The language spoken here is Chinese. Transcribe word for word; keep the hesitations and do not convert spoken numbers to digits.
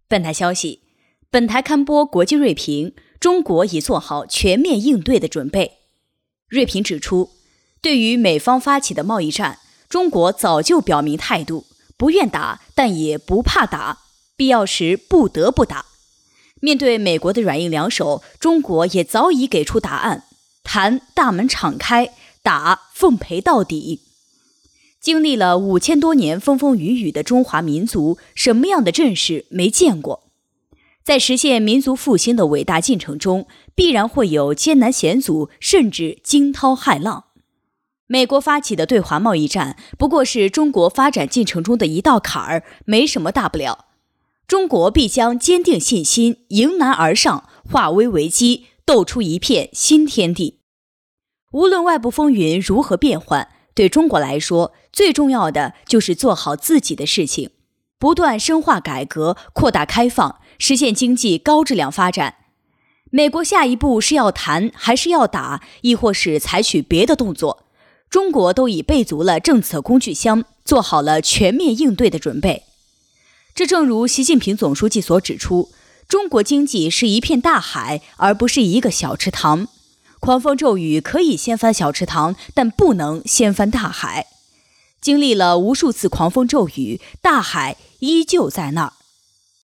本台消息，本台刊播国际锐评，中国已做好全面应对的准备。锐评指出，对于美方发起的贸易战，中国早就表明态度，不愿打，但也不怕打，必要时不得不打。面对美国的软硬两手，中国也早已给出答案，谈大门敞开，打奉陪到底。经历了五千多年风风雨雨的中华民族，什么样的阵势没见过？在实现民族复兴的伟大进程中，必然会有艰难险阻，甚至惊涛骇浪。美国发起的对华贸易战，不过是中国发展进程中的一道坎儿，没什么大不了。中国必将坚定信心，迎难而上，化危为机，斗出一片新天地。无论外部风云如何变幻，对中国来说，最重要的就是做好自己的事情，不断深化改革，扩大开放，实现经济高质量发展。美国下一步是要谈还是要打，亦或是采取别的动作，中国都已备足了政策工具箱，做好了全面应对的准备。这正如习近平总书记所指出，中国经济是一片大海，而不是一个小池塘。狂风骤雨可以掀翻小池塘，但不能掀翻大海。经历了无数次狂风骤雨，大海依旧在那儿。